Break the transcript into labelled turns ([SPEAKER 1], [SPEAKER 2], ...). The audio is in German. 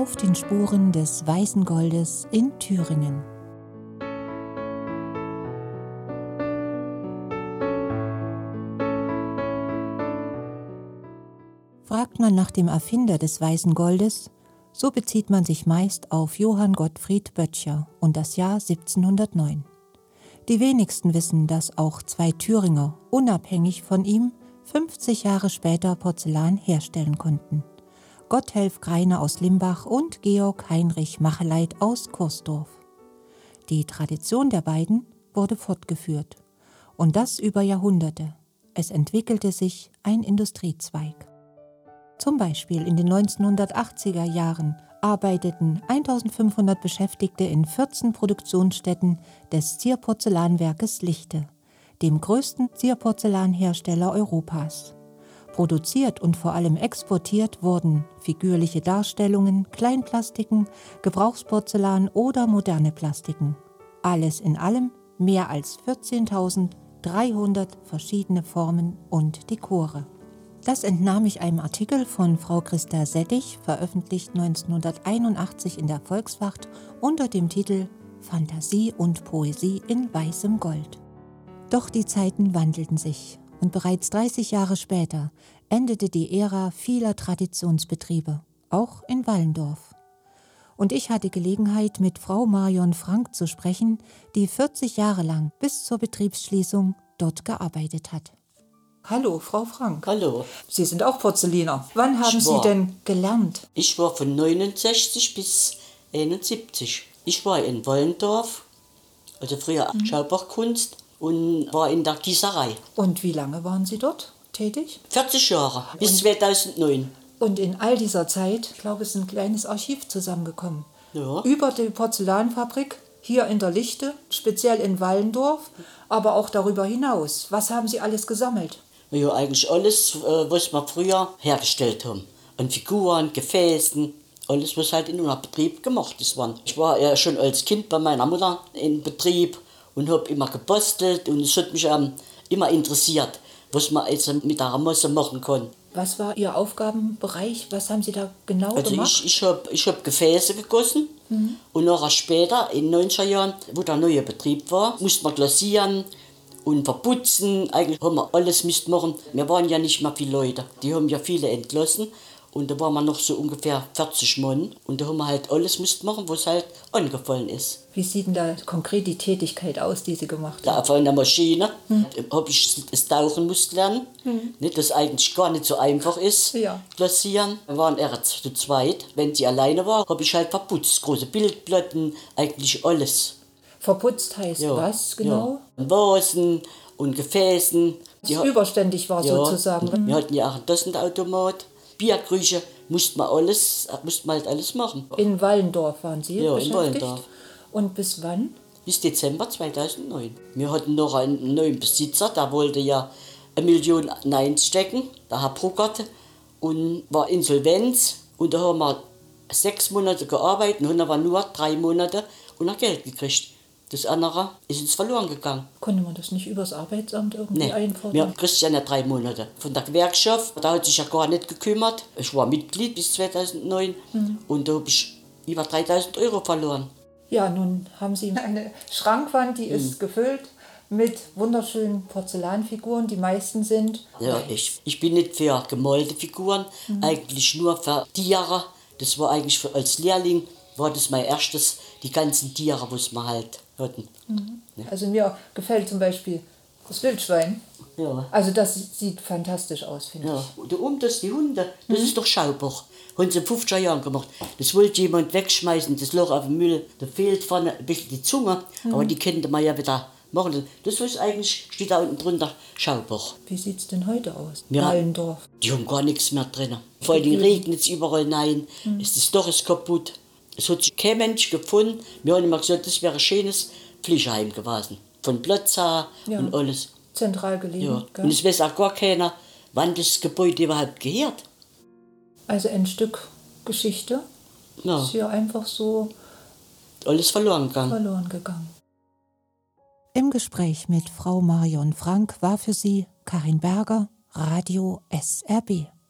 [SPEAKER 1] Auf den Spuren des weißen Goldes in Thüringen. Fragt man nach dem Erfinder des weißen Goldes, so bezieht man sich meist auf Johann Gottfried Böttcher und das Jahr 1709. Die wenigsten wissen, dass auch zwei Thüringer unabhängig von ihm 50 Jahre später Porzellan herstellen konnten. Gotthelf Greiner aus Limbach und Georg Heinrich Macheleit aus Kursdorf. Die Tradition der beiden wurde fortgeführt. Und das über Jahrhunderte. Es entwickelte sich ein Industriezweig. Zum Beispiel in den 1980er Jahren arbeiteten 1500 Beschäftigte in 14 Produktionsstätten des Zierporzellanwerkes Lichte, dem größten Zierporzellanhersteller Europas. Produziert und vor allem exportiert wurden figürliche Darstellungen, Kleinplastiken, Gebrauchsporzellan oder moderne Plastiken. Alles in allem mehr als 14.300 verschiedene Formen und Dekore. Das entnahm ich einem Artikel von Frau Christa Settich, veröffentlicht 1981 in der Volkswacht unter dem Titel »Fantasie und Poesie in weißem Gold«. Doch die Zeiten wandelten sich und bereits 30 Jahre später endete die Ära vieler Traditionsbetriebe, auch in Wallendorf. Und ich hatte Gelegenheit, mit Frau Marion Frank zu sprechen, die 40 Jahre lang bis zur Betriebsschließung dort gearbeitet hat. Hallo, Frau Frank.
[SPEAKER 2] Hallo.
[SPEAKER 1] Sie sind auch Porzelliner. Wann haben Sie denn gelernt?
[SPEAKER 2] Ich war von 69 bis 71. Ich war in Wollendorf, also früher Schaubachkunst, und war in der Gießerei.
[SPEAKER 1] Und wie lange waren Sie dort tätig?
[SPEAKER 2] 40 Jahre, bis 2009.
[SPEAKER 1] Und in all dieser Zeit, ich glaube, es ist ein kleines Archiv zusammengekommen.
[SPEAKER 2] Ja.
[SPEAKER 1] Über die Porzellanfabrik, hier in der Lichte, speziell in Wallendorf, aber auch darüber hinaus. Was haben Sie alles gesammelt?
[SPEAKER 2] Ja, eigentlich alles, was wir früher hergestellt haben. An Figuren, Gefäßen, alles, was halt in unserem Betrieb gemacht ist. Ich war ja schon als Kind bei meiner Mutter im Betrieb und habe immer gebastelt und es hat mich immer interessiert, was man also mit der Masse machen kann.
[SPEAKER 1] Was war Ihr Aufgabenbereich? Was haben Sie da genau gemacht?
[SPEAKER 2] Also ich hab Gefäße gegossen und nachher später, in den 90er Jahren, wo der neue Betrieb war, musste man glasieren und verputzen. Eigentlich haben wir alles machen. Wir waren ja nicht mehr viele Leute. Die haben ja viele entlassen. Und da waren wir noch so ungefähr 40 Mann. Und da haben wir halt alles machen, was halt angefallen ist.
[SPEAKER 1] Wie sieht denn da konkret die Tätigkeit aus, die Sie gemacht haben?
[SPEAKER 2] Da auf einer Maschine habe ich das Tauchen musste lernen. Nicht, das eigentlich gar nicht so einfach ist, glasieren. Wir waren erst zu zweit. Wenn sie alleine war, habe ich halt verputzt. Große Bildplatten, eigentlich alles.
[SPEAKER 1] Verputzt heißt was genau?
[SPEAKER 2] Ja. Vasen und Gefäßen.
[SPEAKER 1] Das überständig war sozusagen.
[SPEAKER 2] Wir hatten ja auch einen Tassenautomat. Bierkrüche musste man halt alles machen.
[SPEAKER 1] In Wallendorf waren Sie beschäftigt?
[SPEAKER 2] In Wallendorf.
[SPEAKER 1] Und bis wann?
[SPEAKER 2] Bis Dezember 2009. Wir hatten noch einen neuen Besitzer, der wollte ja 1 Million einstecken, der Herr Bruckert, und war Insolvenz. Und da haben wir 6 Monate gearbeitet und haben aber nur 3 Monate und noch Geld gekriegt. Das andere ist uns verloren gegangen.
[SPEAKER 1] Konnte man das nicht übers Arbeitsamt irgendwie einfordern?
[SPEAKER 2] Wir kriegten ja nicht 3 Monate. Von der Gewerkschaft, da hat sich ja gar nicht gekümmert. Ich war Mitglied bis 2009 und da habe ich über 3.000 € verloren. Ja,
[SPEAKER 1] nun haben Sie eine Schrankwand, die ist gefüllt mit wunderschönen Porzellanfiguren. Die meisten sind...
[SPEAKER 2] Ja, ich bin nicht für gemalte Figuren, eigentlich nur für Tiere. Das war eigentlich als Lehrling, war das mein erstes, die ganzen Tiere, was wir halt hatten.
[SPEAKER 1] Also mir gefällt zum Beispiel das Wildschwein.
[SPEAKER 2] Ja.
[SPEAKER 1] Also das sieht fantastisch aus, finde ich.
[SPEAKER 2] Und die Hunde, das ist doch Schaubach. Haben sie in 50er Jahren gemacht. Das wollte jemand wegschmeißen, das Loch auf den Müll. Da fehlt vorne ein bisschen die Zunge, aber die könnte man ja wieder machen. Das ist eigentlich, steht da unten drunter, Schaubach.
[SPEAKER 1] Wie sieht es denn heute aus?
[SPEAKER 2] Ja,
[SPEAKER 1] Wallendorf.
[SPEAKER 2] Die haben gar nichts mehr drin. Vor allem regnet es überall rein. Das Loch ist kaputt. Es hat sich kein Mensch gefunden. Wir haben immer gesagt, das wäre ein schönes Pflegeheim gewesen. Von Plötzer und alles.
[SPEAKER 1] Zentral gelegen.
[SPEAKER 2] Ja.
[SPEAKER 1] Gell?
[SPEAKER 2] Und es weiß auch gar keiner, wann das Gebäude überhaupt gehört.
[SPEAKER 1] Also ein Stück Geschichte ist hier einfach so
[SPEAKER 2] alles verloren gegangen.
[SPEAKER 1] Im Gespräch mit Frau Marion Frank war für sie Karin Berger, Radio SRB.